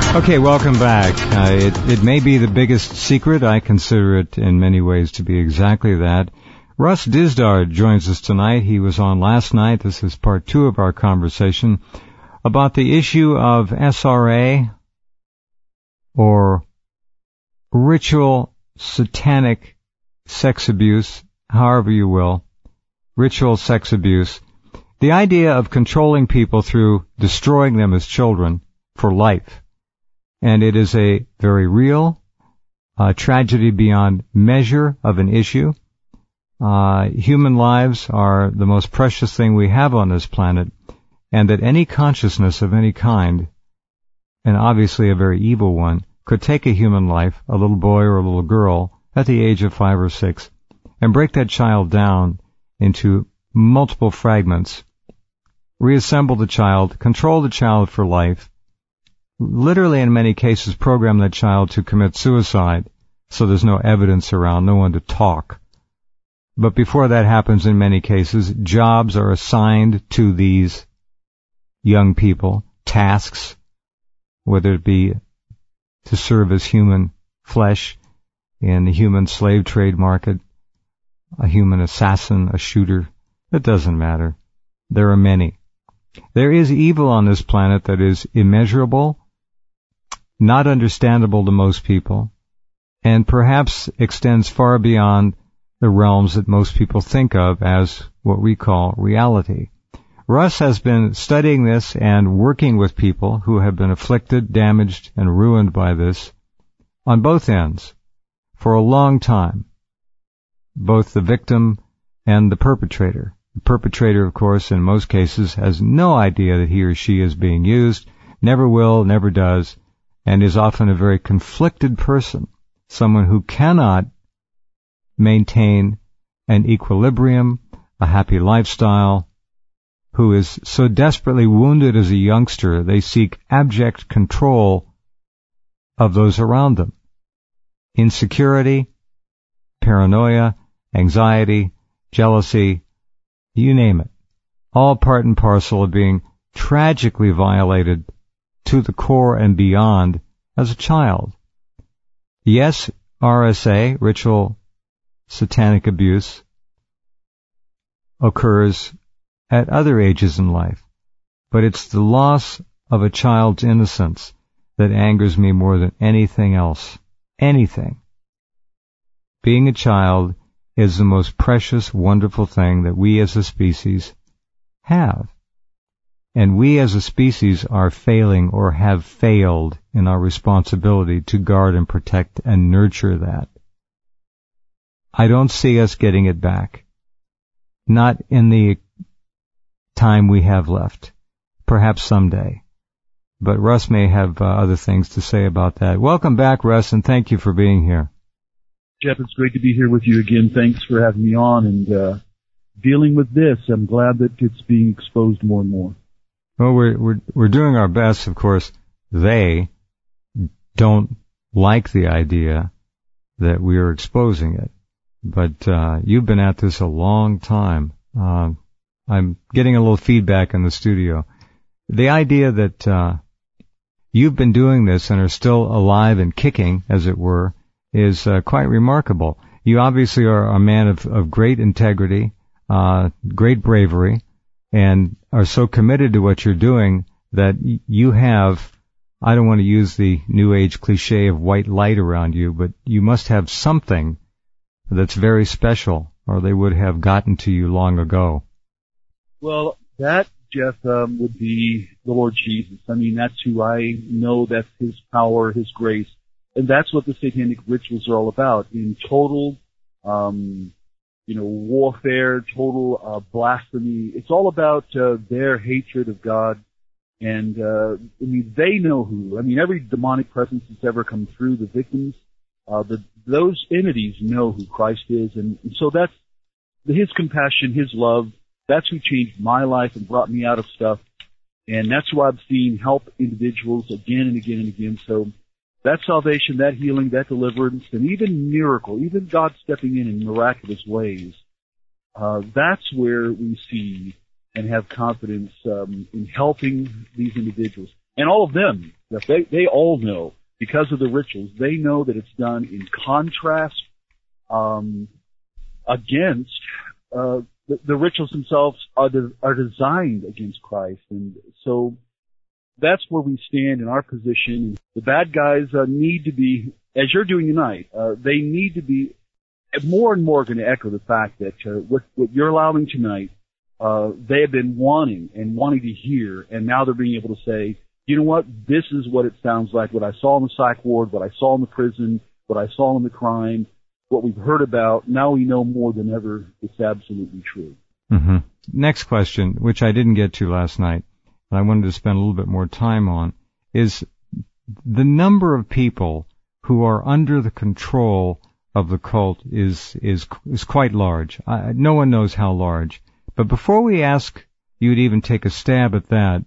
Okay, welcome back. It may be the biggest secret. I consider it in many ways to be exactly that. Russ Dizdar joins us tonight. He was on last night. This is part 2 of our conversation about the issue of SRA, or ritual satanic sex abuse, however you will, ritual sex abuse. The idea of controlling people through destroying them as children for life. And it is a very real tragedy beyond measure of an issue. Human lives are the most precious thing we have on this planet, and that any consciousness of any kind, and obviously a very evil one, could take a human life, a little boy or a little girl, at the age of 5 or 6, and break that child down into multiple fragments, reassemble the child, control the child for life, literally in many cases program that child to commit suicide, so there's no evidence around, no one to talk. But before that happens, in many cases, jobs are assigned to these young people, tasks, whether it be to serve as human flesh in the human slave trade market, a human assassin, a shooter. It doesn't matter. There are many. There is evil on this planet that is immeasurable, not understandable to most people, and perhaps extends far beyond the realms that most people think of as what we call reality. Russ has been studying this and working with people who have been afflicted, damaged, and ruined by this on both ends for a long time, both the victim and the perpetrator. The perpetrator, of course, in most cases has no idea that he or she is being used, never will, never does, and is often a very conflicted person, someone who cannot maintain an equilibrium, a happy lifestyle, who is so desperately wounded as a youngster, they seek abject control of those around them. Insecurity, paranoia, anxiety, jealousy, you name it, all part and parcel of being tragically violated to the core and beyond as a child. Yes, RSA, ritual satanic abuse, occurs at other ages in life, but it's the loss of a child's innocence that angers me more than anything else. Anything. Being a child is the most precious, wonderful thing that we as a species have. And we as a species are failing or have failed in our responsibility to guard and protect and nurture that. I don't see us getting it back. Not in the time we have left. Perhaps someday. But Russ may have other things to say about that. Welcome back, Russ, and thank you for being here. Jeff, it's great to be here with you again. Thanks for having me on and dealing with this. I'm glad that it's being exposed more and more. Well, we're doing our best, of course. They don't like the idea that we are exposing it. But you've been at this a long time. I'm getting a little feedback in the studio. The idea that you've been doing this and are still alive and kicking, as it were, is quite remarkable. You obviously are a man of great integrity, great bravery, and are so committed to what you're doing that you have, I don't want to use the New Age cliche of white light around you, but you must have something that's very special, or they would have gotten to you long ago. Well, that, Jeff, would be the Lord Jesus. I mean, that's who I know. That's His power, His grace. And that's what the satanic rituals are all about. In total, warfare, total blasphemy. It's all about their hatred of God. And, they know who. I mean, every demonic presence that's ever come through, the victims, those entities know who Christ is. And so that's His compassion, His love. That's who changed my life and brought me out of stuff. And that's why I've seen help individuals again and again and again. So that salvation, that healing, that deliverance, and even miracle, even God stepping in miraculous ways, that's where we see and have confidence in helping these individuals. And all of them, they all know, because of the rituals, they know that it's done in contrast against the rituals themselves are designed against Christ. And so that's where we stand in our position. The bad guys need to be, as you're doing tonight, they need to be more and more going to echo the fact that what you're allowing tonight, they have been wanting to hear, and now they're being able to say, you know what, this is what it sounds like, what I saw in the psych ward, what I saw in the prison, what I saw in the crime, what we've heard about, now we know more than ever it's absolutely true. Mm-hmm. Next question, which I didn't get to last night, and I wanted to spend a little bit more time on, is the number of people who are under the control of the cult is quite large. No one knows how large. But before we ask you to even take a stab at that,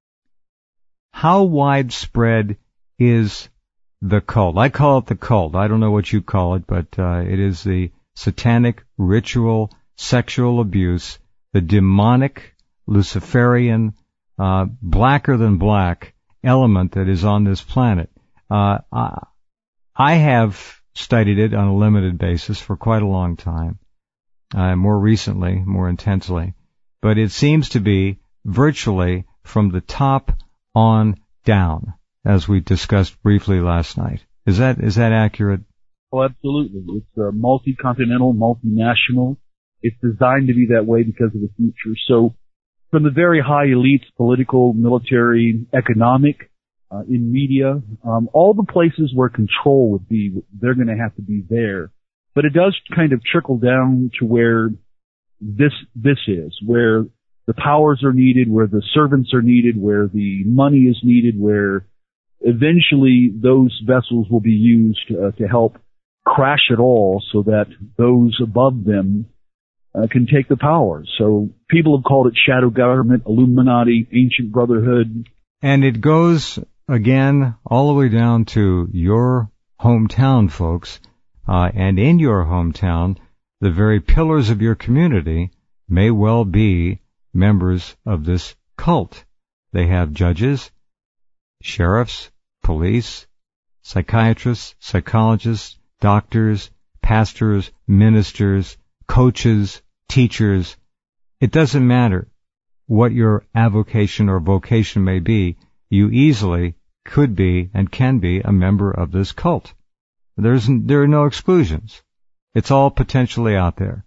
how widespread is the cult? I call it the cult. I don't know what you call it, but it is the satanic ritual sexual abuse, the demonic Luciferian blacker than black element that is on this planet. I have studied it on a limited basis for quite a long time, more recently, more intensely, but it seems to be virtually from the top on down, as we discussed briefly last night. Is that accurate? Oh, absolutely. It's multi-continental, multinational. It's designed to be that way because of the future. So from the very high elites, political, military, economic, in media, all the places where control would be, they're going to have to be there. But it does kind of trickle down to where this is, where the powers are needed, where the servants are needed, where the money is needed, where eventually those vessels will be used to help crash it all so that those above them can take the power. So people have called it shadow government, Illuminati, ancient brotherhood. And it goes, again, all the way down to your hometown, folks. And in your hometown, the very pillars of your community may well be members of this cult. They have judges, sheriffs, police, psychiatrists, psychologists, doctors, pastors, ministers, coaches, teachers. It doesn't matter what your avocation or vocation may be. You easily could be and can be a member of this cult. There are no exclusions. It's all potentially out there.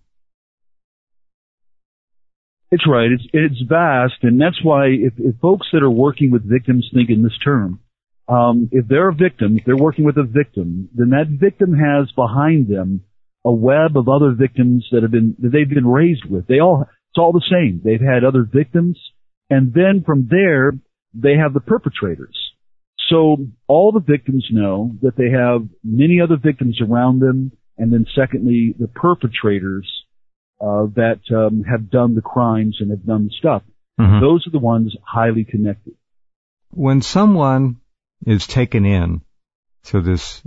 It's right. It's vast, and that's why if folks that are working with victims think in this term, if they're a victim, if they're working with a victim, then that victim has behind them a web of other victims that they've been raised with. It's all the same. They've had other victims, and then from there they have the perpetrators. So all the victims know that they have many other victims around them, and then secondly, the perpetrators that have done the crimes and have done the stuff. Mm-hmm. Those are the ones highly connected. When someone is taken in to this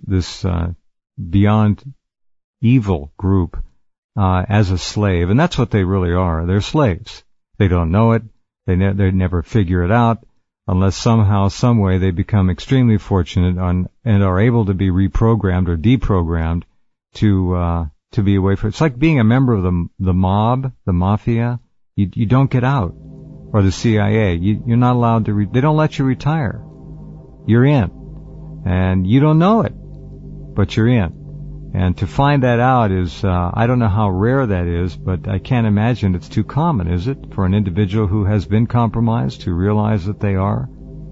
beyond evil group as a slave, and that's what they really are. They're slaves. They don't know it. They never figure it out unless somehow, some way, they become extremely fortunate and are able to be reprogrammed or deprogrammed to be away from it. It's like being a member of the mob, the mafia. You don't get out. Or the CIA. You're not allowed to, they don't let you retire. You're in. And you don't know it, but you're in. And to find that out is, I don't know how rare that is, but I can't imagine it's too common, is it, for an individual who has been compromised to realize that they are?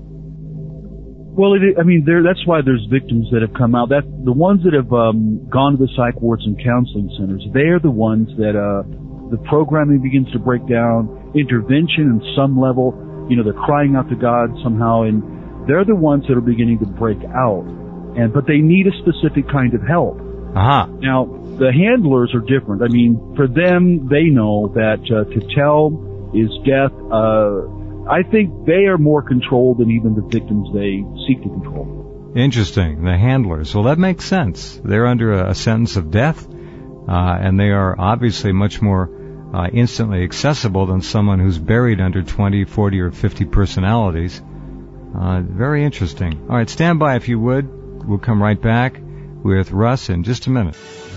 Well, that's why there's victims that have come out. The ones that have gone to the psych wards and counseling centers, they're the ones that the programming begins to break down, intervention in some level, they're crying out to God somehow, and they're the ones that are beginning to break out. But they need a specific kind of help. Uh-huh. Now, the handlers are different. For them, they know that to tell is death. I think they are more controlled than even the victims they seek to control. Interesting. The handlers. Well, that makes sense. They're under a sentence of death, and they are obviously much more instantly accessible than someone who's buried under 20, 40, or 50 personalities. Very interesting. All right, stand by if you would. We'll come right back with Russ in just a minute.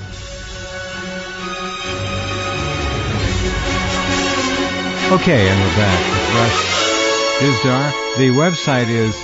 Okay, and we're back with Russ Dizdar. The website is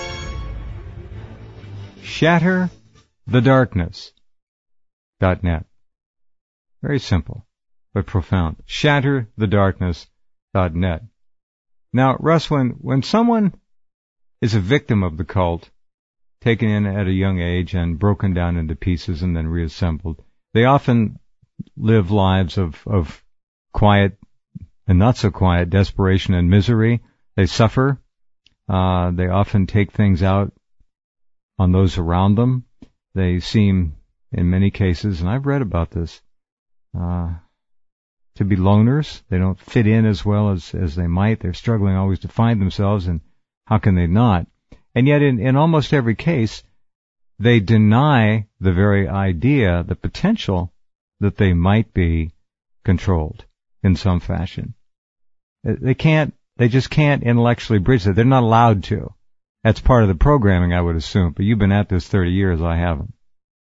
shatterthedarkness.net. Very simple, but profound. Shatterthedarkness.net. Now, Russ, when someone is a victim of the cult, taken in at a young age and broken down into pieces and then reassembled, they often live lives of quiet and not so quiet desperation and misery. They suffer. They often take things out on those around them. They seem, in many cases, and I've read about this, to be loners. They don't fit in as well as they might. They're struggling always to find themselves, and how can they not? And yet, in almost every case, they deny the very idea, the potential, that they might be controlled in some fashion. They just can't intellectually bridge that. They're not allowed to. That's part of the programming, I would assume. But you've been at this 30 years, I haven't.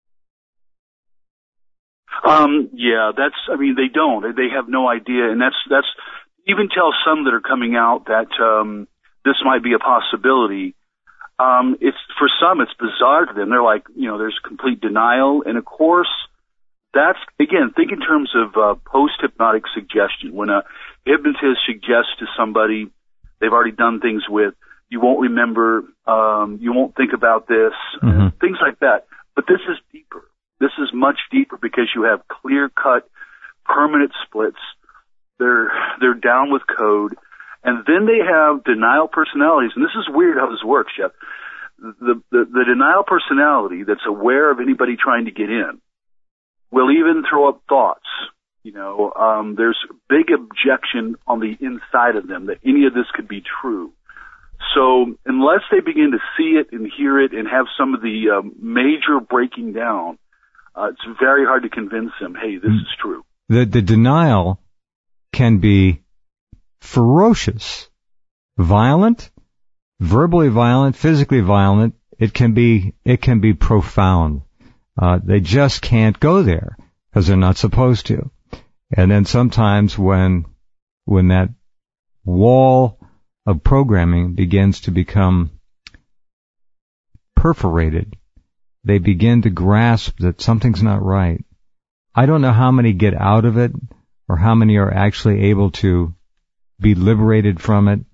Yeah, they don't. They have no idea, and that's even tell some that are coming out that this might be a possibility. It's for some, it's bizarre to them. They're like, there's complete denial, and of course, that's, again, think in terms of post-hypnotic suggestion. When a hypnotist suggests to somebody they've already done things with, you won't remember, you won't think about this, things like that. But this is deeper. This is much deeper because you have clear-cut, permanent splits. They're down with code. And then they have denial personalities. And this is weird how this works, Jeff. The denial personality that's aware of anybody trying to get in will even throw up thoughts. There's a big objection on the inside of them that any of this could be true. So unless they begin to see it and hear it and have some of the major breaking down, it's very hard to convince them, hey, this is true. The denial can be ferocious, violent, verbally violent, physically violent. It can be profound. They just can't go there because they're not supposed to. And then sometimes when that wall of programming begins to become perforated, they begin to grasp that something's not right. I don't know how many get out of it or how many are actually able to be liberated from it.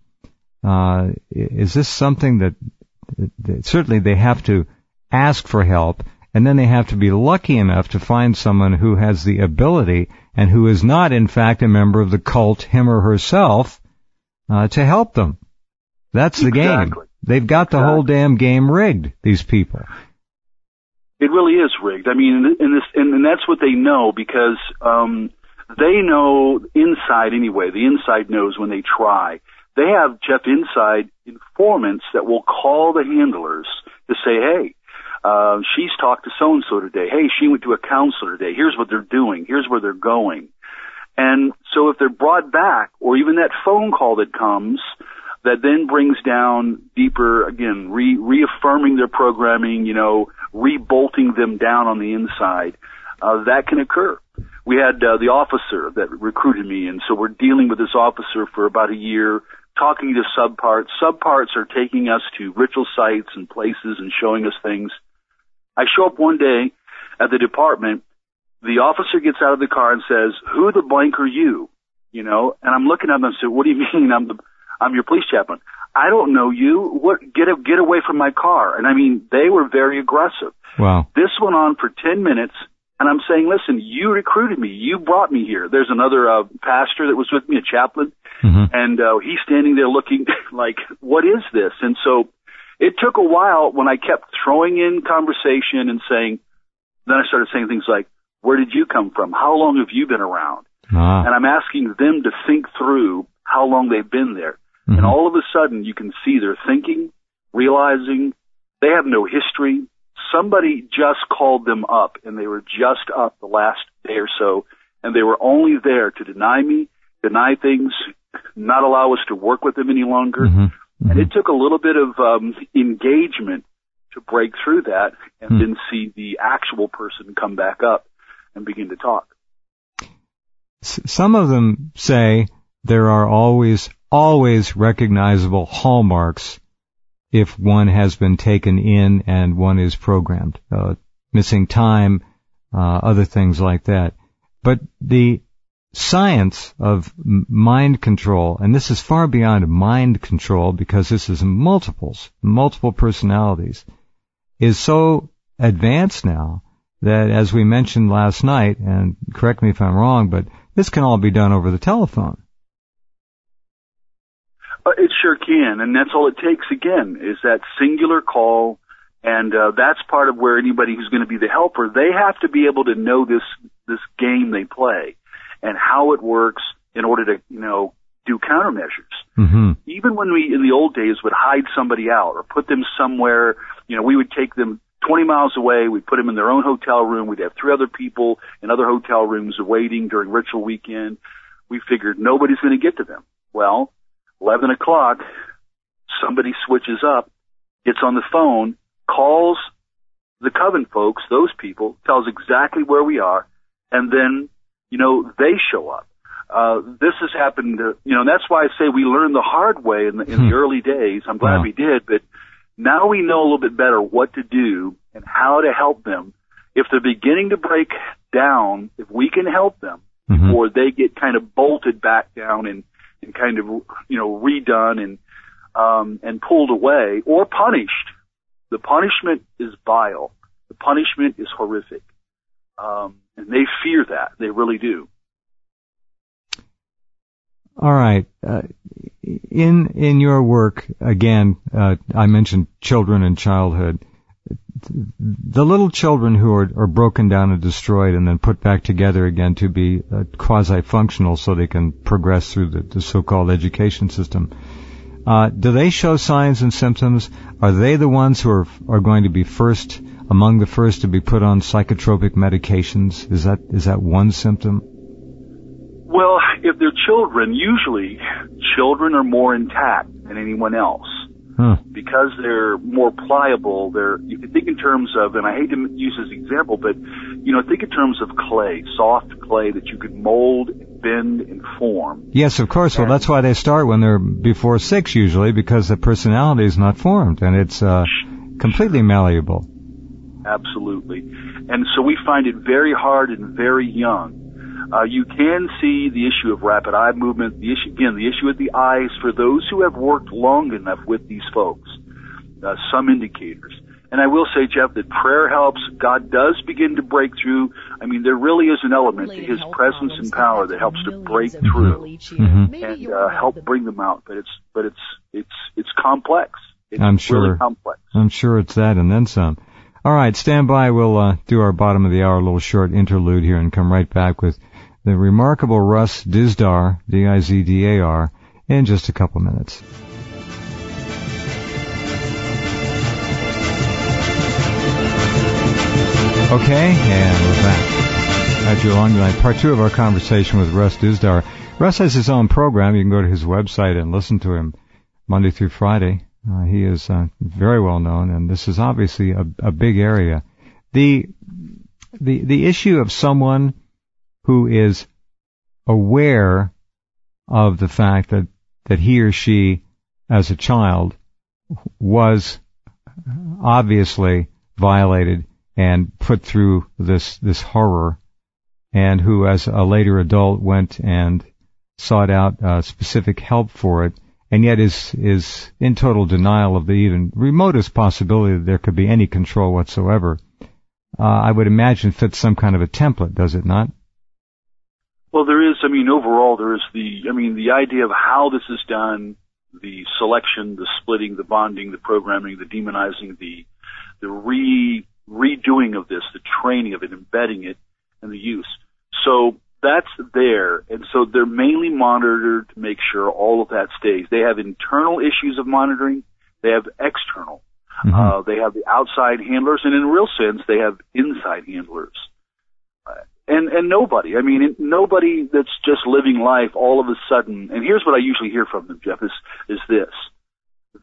Is this something that certainly they have to ask for help, and then they have to be lucky enough to find someone who has the ability and who is not, in fact, a member of the cult, him or herself, to help them. That's the game. They've got the whole damn game rigged, these people. It really is rigged. I mean, and that's what they know because they know inside anyway. The inside knows when they try. They have, Jeff, inside informants that will call the handlers to say, hey, she's talked to so-and-so today. Hey, she went to a counselor today. Here's what they're doing. Here's where they're going. And so if they're brought back, or even that phone call that comes, that then brings down deeper, again, reaffirming their programming, rebolting them down on the inside, that can occur. We had the officer that recruited me, and so we're dealing with this officer for about a year, talking to subparts. Subparts are taking us to ritual sites and places and showing us things. I show up one day at the department. The officer gets out of the car and says, "Who the blank are you?" And I'm looking at him and I said, "What do you mean? I'm your police chaplain." "I don't know you. What? Get away from my car." And I mean, they were very aggressive. Wow. This went on for 10 minutes. And I'm saying, listen, you recruited me. You brought me here. There's another pastor that was with me, a chaplain, and he's standing there looking like, what is this? And so it took a while when I kept throwing in conversation and saying, then I started saying things like, where did you come from? How long have you been around? And I'm asking them to think through how long they've been there. And all of a sudden you can see they're thinking, realizing they have no history. Somebody just called them up, and they were just up the last day or so, and they were only there to deny me, deny things, not allow us to work with them any longer. Mm-hmm. And it took a little bit of engagement to break through that and then see the actual person come back up and begin to talk. Some of them say there are always recognizable hallmarks if one has been taken in and one is programmed. Missing time, other things like that. But the science of mind control, and this is far beyond mind control because this is multiple personalities, is so advanced now that, as we mentioned last night, and correct me if I'm wrong, but this can all be done over the telephone. It sure can, and that's all it takes, again, is that singular call, and that's part of where anybody who's going to be the helper, they have to be able to know this game they play and how it works in order to, do countermeasures. Mm-hmm. Even when we, in the old days, would hide somebody out or put them somewhere, we would take them 20 miles away, we'd put them in their own hotel room, we'd have 3 other people in other hotel rooms waiting during ritual weekend. We figured nobody's going to get to them. Well, 11 o'clock, somebody switches up, gets on the phone, calls the coven folks, those people, tells exactly where we are, and then, they show up. This has happened, and that's why I say we learned the hard way in the early days. I'm glad we did, but now we know a little bit better what to do and how to help them. If they're beginning to break down, if we can help them, or they get kind of bolted back down and kind of, redone and pulled away or punished. The punishment is vile. The punishment is horrific. And they fear that. They really do. All right. In your work, again, I mentioned children and childhood. The little children who are broken down and destroyed and then put back together again to be quasi-functional so they can progress through the so-called education system, do they show signs and symptoms? Are they the ones who are going to be among the first to be put on psychotropic medications? Is that one symptom? Well, if they're children, usually children are more intact than anyone else. Because they're more pliable, you can think in terms of, and I hate to use this example, but, think in terms of clay, soft clay that you can mold, bend, and form. Yes, of course. Well, that's why they start when they're before 6 usually, because the personality is not formed, and it's completely malleable. Absolutely. And so we find it very hard and very young. You can see the issue of rapid eye movement, the issue with the eyes for those who have worked long enough with these folks, some indicators. And I will say, Jeff, that prayer helps. God does begin to break through. I mean, there really is an element to His presence and power that helps to break through and help bring them out. But it's complex. I'm sure. Really complex. I'm sure it's that and then some. All right, stand by. We'll do our bottom of the hour little short interlude here and come right back with the remarkable Russ Dizdar, D-I-Z-D-A-R, in just a couple minutes. Okay, and we're back. Had you along tonight. Part 2 of our conversation with Russ Dizdar. Russ has his own program. You can go to his website and listen to him Monday through Friday. He is very well known, and this is obviously a big area. The issue of someone who is aware of the fact that he or she, as a child, was obviously violated and put through this horror, and who, as a later adult, went and sought out specific help for it, and yet is in total denial of the even remotest possibility that there could be any control whatsoever. I would imagine fits some kind of a template, does it not? Well, there is. Overall, there is the idea of how this is done, the selection, the splitting, the bonding, the programming, the demonizing, the redoing of this, the training of it, embedding it, and the use. So that's there, and so they're mainly monitored to make sure all of that stays. They have internal issues of monitoring. They have external. Mm-hmm. They have the outside handlers, and in a real sense, they have inside handlers. And nobody that's just living life all of a sudden, and here's what I usually hear from them, Jeff, is this.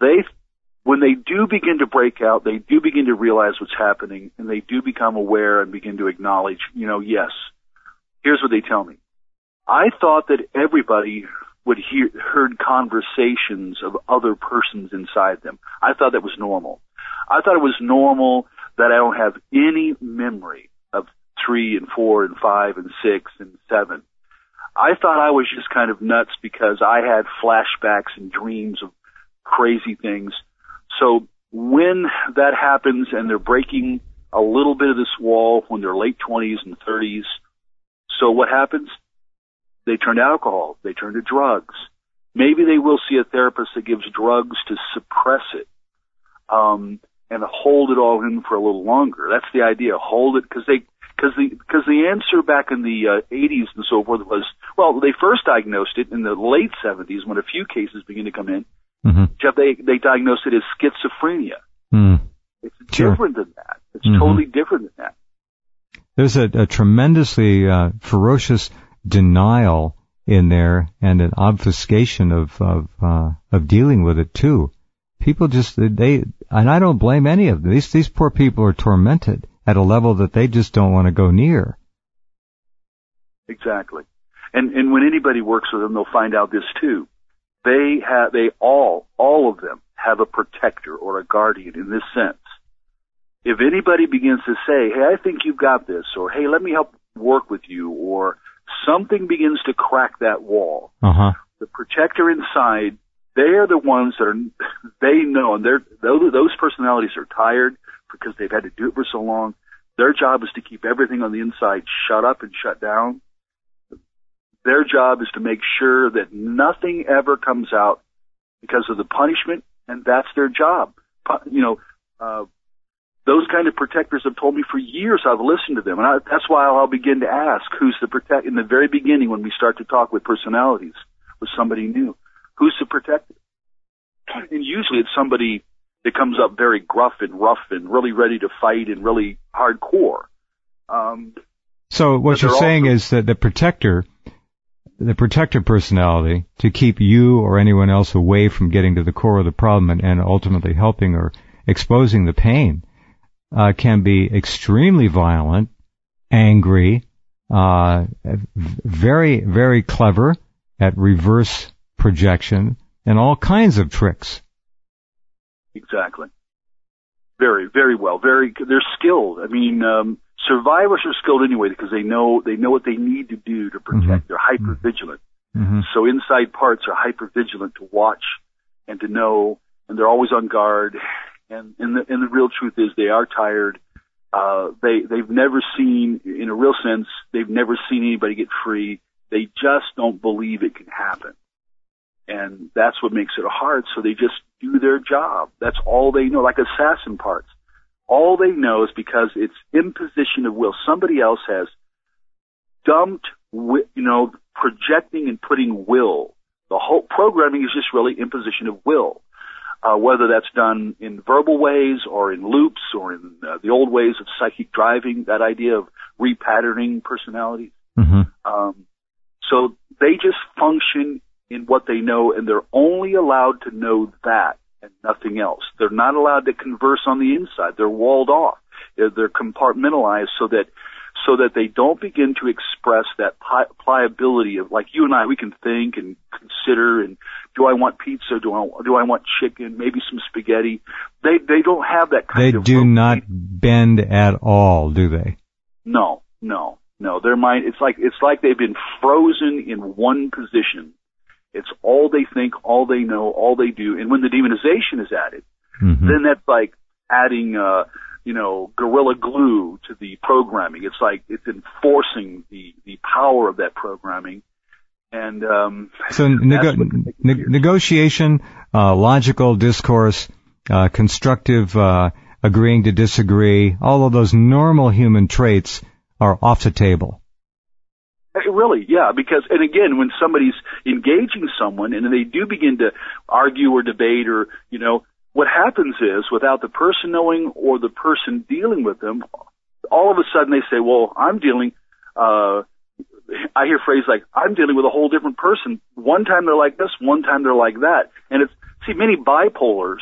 when they do begin to break out, they do begin to realize what's happening, and they do become aware and begin to acknowledge, yes, here's what they tell me. I thought that everybody heard conversations of other persons inside them. I thought that was normal. I thought it was normal that I don't have any memory of 3 and 4 and 5 and 6 and 7. I thought I was just kind of nuts because I had flashbacks and dreams of crazy things. So when that happens and they're breaking a little bit of this wall when they're late 20s and 30s, so what happens? They turn to alcohol. They turn to drugs. Maybe they will see a therapist that gives drugs to suppress it and hold it all in for a little longer. That's the idea. Hold it because the answer back in the 80s and so forth was, well, they first diagnosed it in the late 70s when a few cases began to come in. Mm-hmm. Jeff, they diagnosed it as schizophrenia. It's different than that. It's totally different than that. There's a tremendously ferocious denial in there and an obfuscation of dealing with it too. People just and I don't blame any of them. These poor people are tormented at a level that they just don't want to go near. Exactly. And when anybody works with them, they'll find out this too. All of them have a protector or a guardian in this sense. If anybody begins to say, hey, I think you've got this, or hey, let me help work with you, or something begins to crack that wall, the protector inside, they're the ones they know, and those personalities are tired because they've had to do it for so long. Their job is to keep everything on the inside shut up and shut down. Their job is to make sure that nothing ever comes out because of the punishment, and that's their job. Those kind of protectors have told me for years. I've listened to them, and that's why I'll begin to ask who's the protector. In the very beginning, when we start to talk with personalities, with somebody new, who's the protector? And usually it's somebody that comes up very gruff and rough and really ready to fight and really hardcore. So what you're saying is that the protector personality, to keep you or anyone else away from getting to the core of the problem and ultimately helping or exposing the pain, can be extremely violent, angry, very, very clever at reverse projection and all kinds of tricks. Exactly. Very, very well. They're skilled. I mean, survivors are skilled anyway because they know what they need to do to protect. They're hyper-vigilant. So inside parts are hyper-vigilant to watch and to know, and they're always on guard. And the real truth is they are tired. They've never seen, in a real sense, they've never seen anybody get free. They just don't believe it can happen. And that's what makes it hard. So they just do their job. That's all they know, like assassin parts. All they know is because it's imposition of will. Somebody else has dumped, projecting and putting will. The whole programming is just really imposition of will. Whether that's done in verbal ways or in loops or in the old ways of psychic driving, that idea of repatterning personalities. So they just function in what they know, and they're only allowed to know that and nothing else. They're not allowed to converse on the inside. They're walled off. They're compartmentalized so that they don't begin to express that pliability of, like you and I, we can think and consider, and do I want pizza? Do I want chicken? Maybe some spaghetti? They don't have that kind of... They do not bend at all, do they? No. Their mind, it's like they've been frozen in one position. It's all they think, all they know, all they do. And when the demonization is added, then that's like adding, gorilla glue to the programming. It's like it's enforcing the power of that programming. And so negotiation, logical discourse, constructive agreeing to disagree, all of those normal human traits are off the table. Really, yeah, because, and again, when somebody's engaging someone and they do begin to argue or debate or, what happens is, without the person knowing or the person dealing with them, all of a sudden they say, well, I'm dealing, I hear phrases like, I'm dealing with a whole different person. One time they're like this, one time they're like that. And many bipolars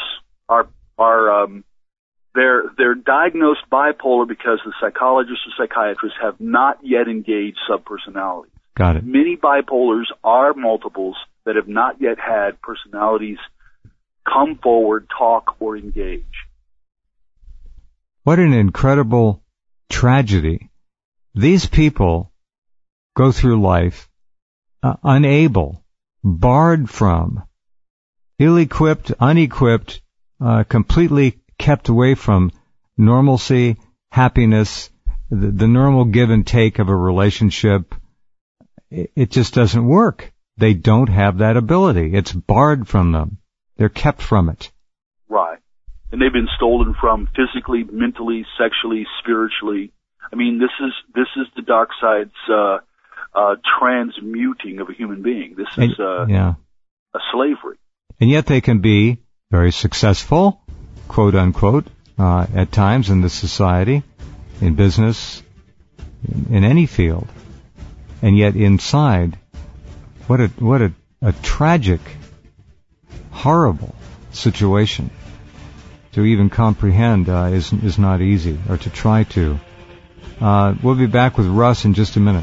they're diagnosed bipolar because the psychologists or psychiatrists have not yet engaged subpersonalities. Got it. Many bipolars are multiples that have not yet had personalities come forward, talk, or engage. What an incredible tragedy. These people go through life unable, barred from, ill-equipped, unequipped, completely kept away from normalcy, happiness, the normal give and take of a relationship. It just doesn't work. They don't have that ability. It's barred from them. They're kept from it. Right. And they've been stolen from physically, mentally, sexually, spiritually. I mean, this is the dark side's transmuting of a human being. This is a slavery. And yet they can be very successful, quote unquote, at times in this society, in business, in any field. And yet inside, what a tragic, horrible situation to even comprehend is not easy, or to try to. We'll be back with Russ in just a minute.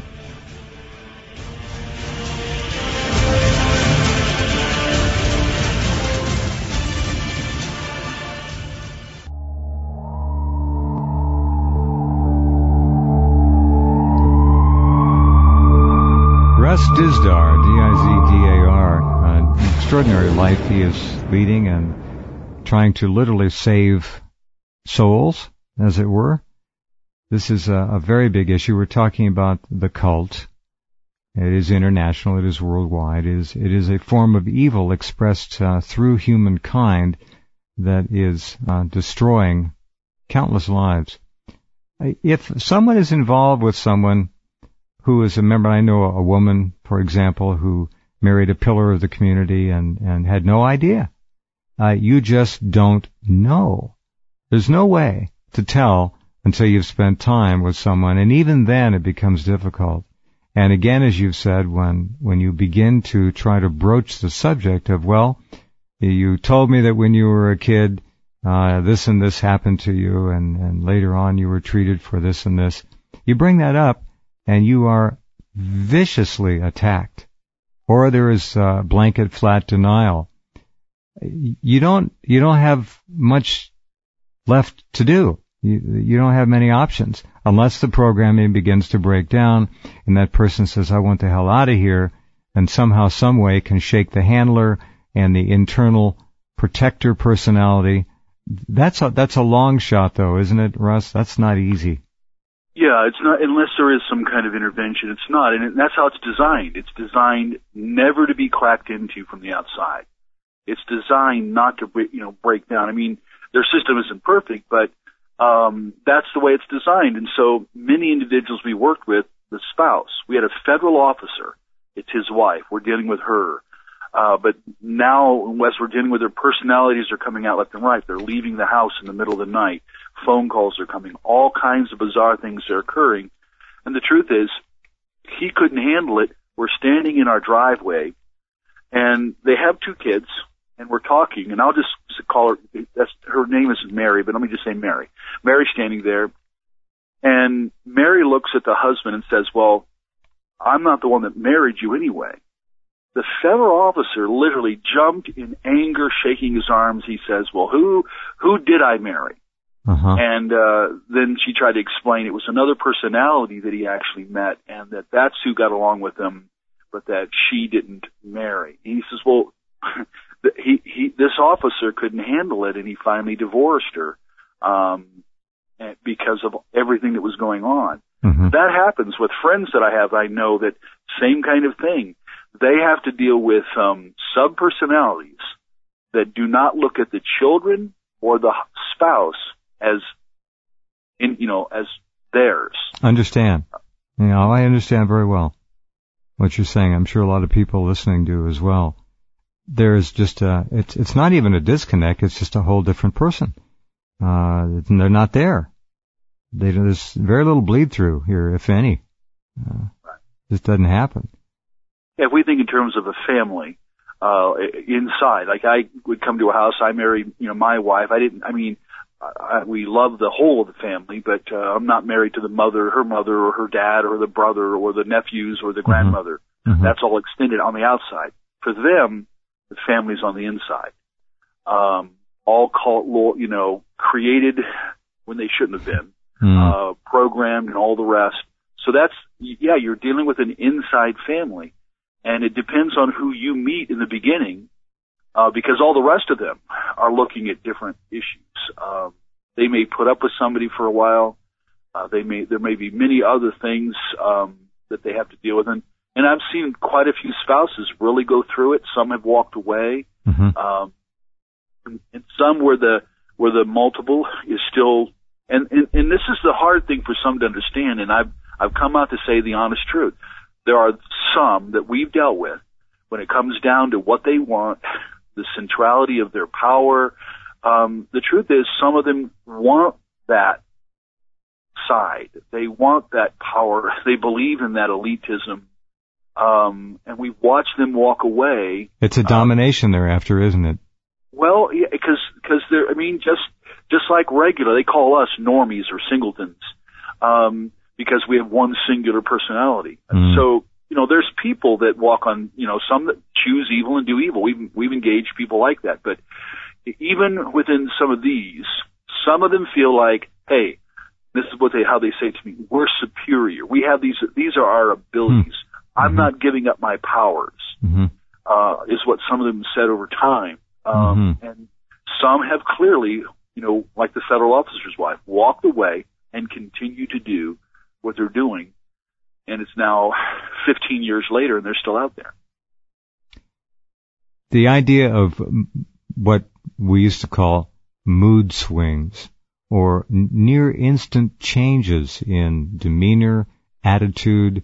Russ Dizdar, D-I-Z-D-A-R, an extraordinary life he is leading and trying to literally save souls, as it were. This is a very big issue. We're talking about the cult. It is international. It is worldwide. It is a form of evil expressed through humankind that is destroying countless lives. If someone is involved with someone who is a member, I know a woman, for example, who married a pillar of the community and had no idea. You just don't know. There's no way to tell until you've spent time with someone, and even then it becomes difficult. And again, as you've said, when you begin to try to broach the subject of, well, you told me that when you were a kid, this and this happened to you, and later on you were treated for this and this. You bring that up, and you are viciously attacked. Or there is blanket flat denial. You don't have much left to do. You don't have many options unless the programming begins to break down and that person says, I want the hell out of here, and somehow, some way can shake the handler and the internal protector personality. That's a long shot, though, isn't it, Russ? That's not easy. Yeah, it's not, unless there is some kind of intervention. It's not, and that's how it's designed. It's designed never to be cracked into from the outside. It's designed not to break down. I mean, their system isn't perfect, but that's the way it's designed. And so many individuals we worked with, the spouse, we had a federal officer. It's his wife. We're dealing with her. But now, as we're dealing with their personalities are coming out left and right. They're leaving the house in the middle of the night. Phone calls are coming. All kinds of bizarre things are occurring. And the truth is, he couldn't handle it. We're standing in our driveway, and they have 2 kids, and we're talking, and I'll just call her, her name is Mary, but let me just say Mary. Mary's standing there, and Mary looks at the husband and says, well, I'm not the one that married you anyway. The federal officer literally jumped in anger, shaking his arms. He says, well, who did I marry? Uh-huh. And then she tried to explain it was another personality that he actually met, and that's who got along with him, but that she didn't marry. And he says, well, this officer couldn't handle it, and he finally divorced her because of everything that was going on. Mm-hmm. That happens with friends that I have. I know that same kind of thing. They have to deal with sub-personalities that do not look at the children or the spouse as theirs. Understand. I understand very well what you're saying. I'm sure a lot of people listening do as well. There's just it's not even a disconnect. It's just a whole different person. They're not there. There's very little bleed through here, if any. This doesn't happen. If we think in terms of a family, inside, like I would come to a house, I married, my wife. We love the whole of the family, but I'm not married to the mother, her mother, or her dad, or the brother, or the nephews, or the grandmother. Mm-hmm. That's all extended on the outside. For them, the family's on the inside. All created when they shouldn't have been, programmed and all the rest. So you're dealing with an inside family, and it depends on who you meet in the beginning. Because all the rest of them are looking at different issues. They may put up with somebody for a while. There may be many other things that they have to deal with. And I've seen quite a few spouses really go through it. Some have walked away. Mm-hmm. And some where the multiple is still, and this is the hard thing for some to understand. And I've come out to say the honest truth. There are some that we've dealt with when it comes down to what they want, the centrality of their power. The truth is, some of them want that side. They want that power. They believe in that elitism. And we've watched them walk away. It's a domination they're after, isn't it? Well, yeah, because they're, just like regular, they call us normies or singletons, because we have one singular personality. Mm. So, there's people that walk on, some that choose evil and do evil. We've engaged people like that. But even within some of these, some of them feel like, hey, this is how they say to me, we're superior. We have these are our abilities. Mm-hmm. I'm not giving up my powers, is what some of them said over time. And some have clearly, like the federal officer's wife, walked away and continue to do what they're doing. And it's now 15 years later, and they're still out there. The idea of what we used to call mood swings or near instant changes in demeanor, attitude,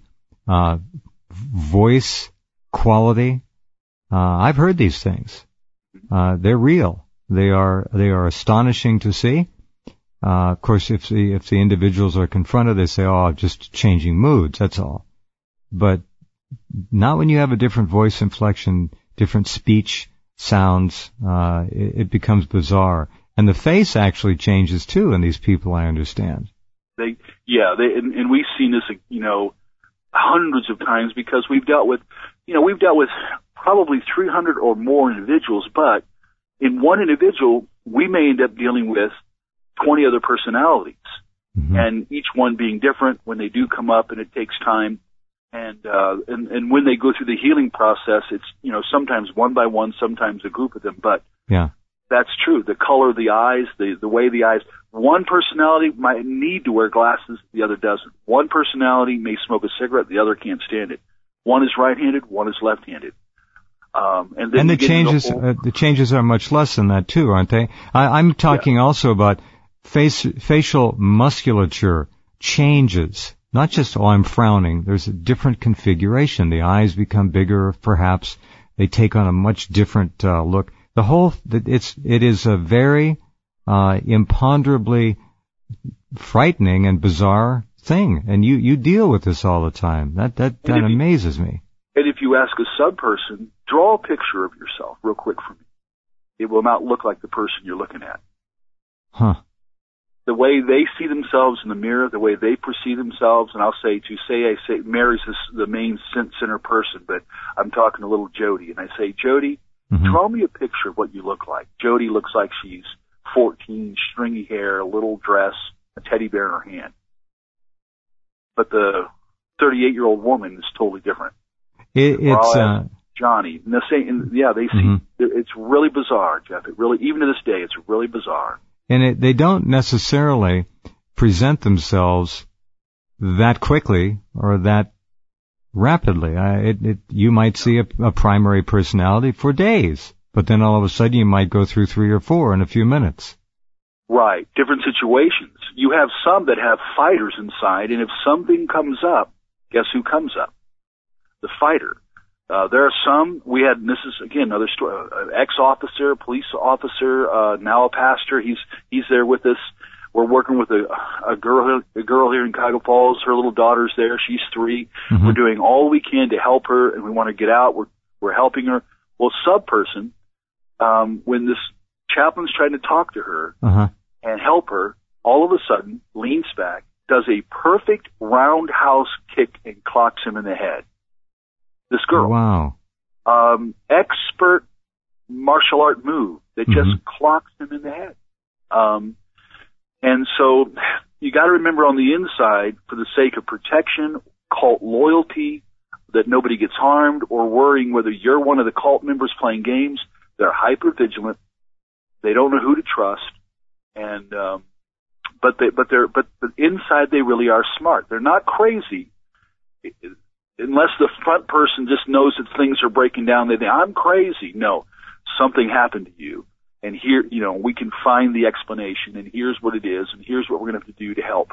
voice quality. I've heard these things. They're real. They are astonishing to see. Of course, if the individuals are confronted, they say, "Oh, just changing moods, that's all." But not when you have a different voice inflection, different speech sounds. It becomes bizarre, and the face actually changes too in these people. I understand. And we've seen this, hundreds of times because we've dealt with probably 300 or more individuals, but in one individual, we may end up dealing with 20 other personalities, and each one being different when they do come up, and it takes time. And when they go through the healing process, it's, sometimes one by one, sometimes a group of them, but yeah, that's true. The color of the eyes, the way the eyes, one personality might need to wear glasses, the other doesn't. One personality may smoke a cigarette, the other can't stand it. One is right-handed, one is left-handed. And the changes are much less than that too, aren't they? I'm talking also about facial musculature changes. Not just, I'm frowning. There's a different configuration. The eyes become bigger, perhaps. They take on a much different look. It is a very imponderably frightening and bizarre thing. And you deal with this all the time. That amazes me. And if you ask a sub-person, draw a picture of yourself real quick for me. It will not look like the person you're looking at. Huh. The way they see themselves in the mirror, the way they perceive themselves, and I'll say Mary's the main center person, but I'm talking to little Jody, and I say, Jody, draw me a picture of what you look like. Jody looks like she's 14, stringy hair, a little dress, a teddy bear in her hand. But the 38-year-old woman is totally different. It's Johnny. And they see. It's really bizarre, Jeff. It really, even to this day, it's really bizarre. And they don't necessarily present themselves that quickly or that rapidly. You might see a primary personality for days, but then all of a sudden you might go through 3 or 4 in a few minutes. Right. Different situations. You have some that have fighters inside, and if something comes up, guess who comes up? The fighter. There are some, and this is again another story, ex-officer, police officer, now a pastor, he's there with us. We're working with a girl here in Cuyahoga Falls. Her little daughter's there. She's 3. Mm-hmm. We're doing all we can to help her, and we want to get out. We're helping her. Well, subperson, when this chaplain's trying to talk to her and help her, all of a sudden leans back, does a perfect roundhouse kick, and clocks him in the head. This girl. Wow. Expert martial art move that just clocks him in the head. And so you got to remember on the inside, for the sake of protection, cult loyalty, that nobody gets harmed, or worrying whether you're one of the cult members playing games, they're hyper vigilant. They don't know who to trust, and but inside they really are smart. They're not crazy, unless the front person just knows that things are breaking down. They think, I'm crazy. No, something happened to you, and here, we can find the explanation, and here's what it is, and here's what we're going to have to do to help.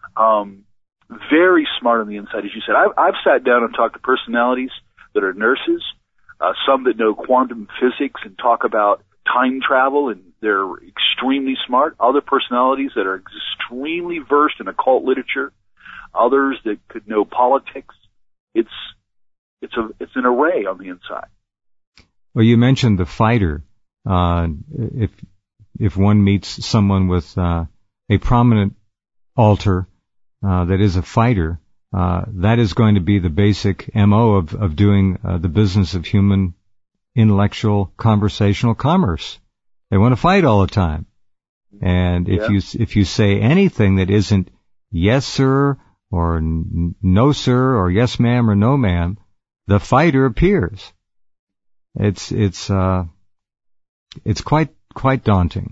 Very smart on the inside, as you said. I've sat down and talked to personalities that are nurses, some that know quantum physics and talk about time travel, and they're extremely smart. Other personalities that are extremely versed in occult literature. Others that could know politics. It's an array on the inside. Well, you mentioned the fighter. If one meets someone with a prominent altar that is a fighter, that is going to be the basic MO of doing the business of human intellectual conversational commerce. They want to fight all the time. And if you say anything that isn't yes sir or no sir or yes ma'am or no ma'am, the fighter appears. It's quite daunting.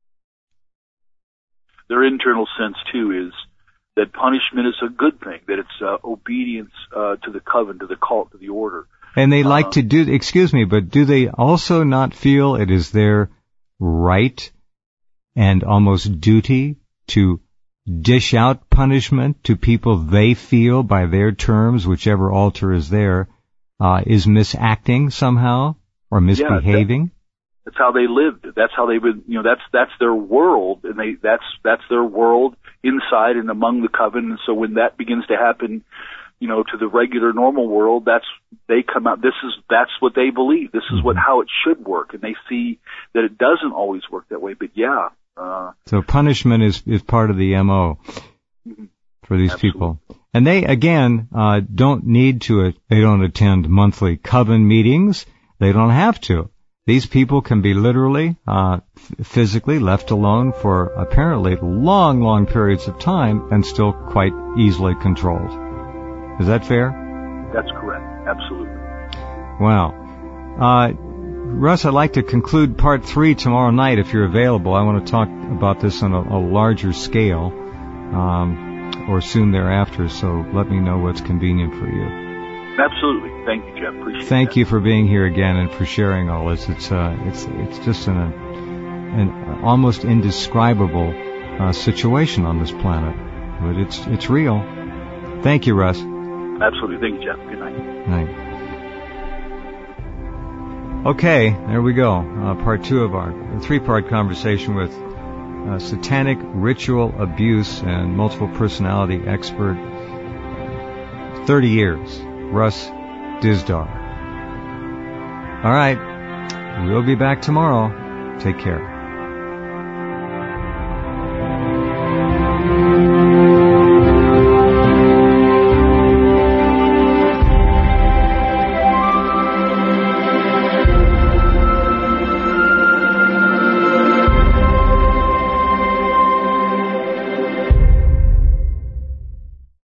Their internal sense too is that punishment is a good thing, that it's obedience to the coven, to the cult, to the order. And they like to do, but do they also not feel it is their right and almost duty to dish out punishment to people they feel, by their terms, whichever altar is there, is misacting somehow or misbehaving? That's how they lived. That's how they would, that's their world, and that's their world inside and among the coven. And so when that begins to happen, to the regular normal world, they come out. That's what they believe. This is how it should work, and they see that it doesn't always work that way. But so punishment is part of the MO for these people, and they again don't need to. They don't attend monthly coven meetings. They don't have to. These people can be literally, physically left alone for apparently long, long periods of time and still quite easily controlled. Is that fair? That's correct. Absolutely. Wow. Russ, I'd like to conclude part 3 tomorrow night if you're available. I want to talk about this on a larger scale, or soon thereafter, so let me know what's convenient for you. Absolutely. Thank you, Jeff. Appreciate it. Thank you for being here again and for sharing all this. It's just an almost indescribable situation on this planet, but it's real. Thank you, Russ. Absolutely. Thank you, Jeff. Good night. Night. Okay, there we go. Part 2 of our 3-part conversation with satanic ritual abuse and multiple personality expert, 30 years, Russ Dizdar. All right, we'll be back tomorrow. Take care.